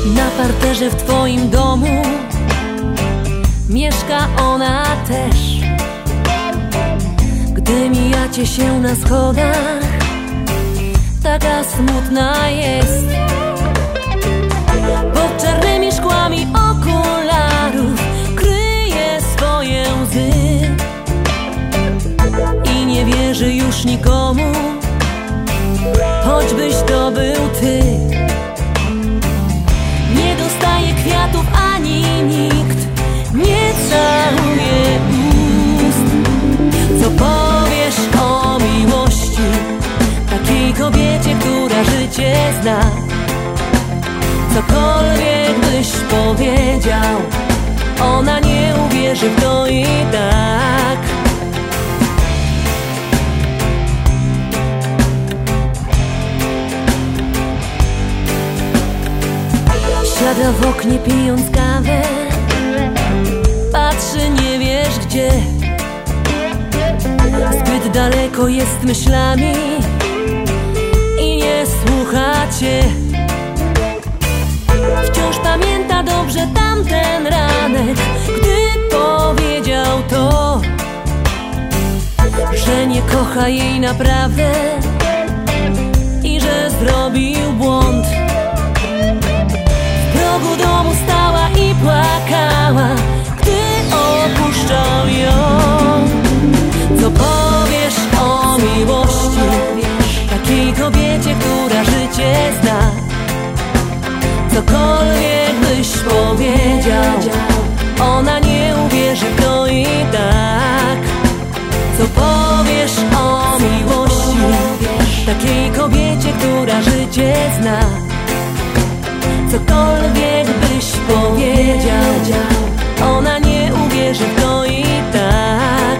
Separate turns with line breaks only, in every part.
Na parterze w twoim domu mieszka ona też. Gdy mijacie się na schodach, taka smutna jest. Pod czarnymi szkłami okularów kryje swoje łzy i nie wierzy już nikomu, choćbyś to był ty. Nie dostaje kwiatów ani nikt nie całuje ust. Co powiesz o miłości takiej kobiecie, która życie zna? Cokolwiek byś powiedział, ona nie uwierzy w to i tak. Siada w oknie pijąc kawę, patrzy nie wiesz gdzie. Zbyt daleko jest myślami i nie słucha cię. Wciąż pamięta dobrze tamten ranek, gdy powiedział to, że nie kocha jej naprawdę i że zrobił błąd. W progu domu stała i płakała, gdy opuszczał ją. Co powiesz o miłości takiej kobiecie, która życie zna? Cokolwiek byś powiedział, ona nie uwierzy w to i tak. Co powiesz o miłości takiej kobiecie, która życie zna? Cokolwiek byś powiedział, ona nie uwierzy w to i tak.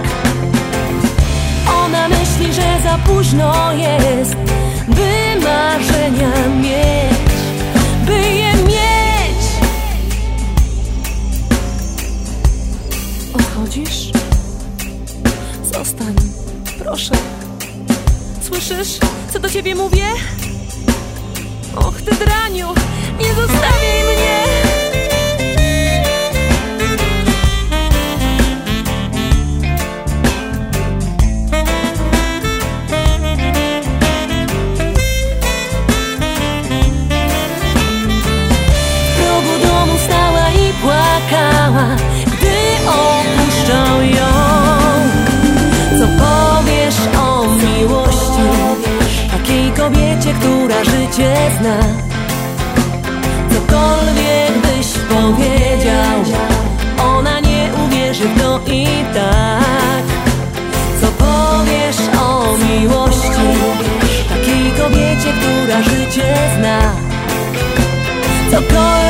Ona myśli, że za późno jest, by marzenia mieć, by je mieć. Odchodzisz? Zostań, proszę. Słyszysz, co do ciebie mówię? Och ty draniu, nie zostawiaj mnie! W progu domu stała i płakała, gdy opuszczał ją. Co powiesz o miłości takiej kobiecie, która życie zna? Cokolwiek byś powiedział, ona nie uwierzy w to i tak. Co powiesz o miłości takiej kobiecie, która życie zna? Cokolwiek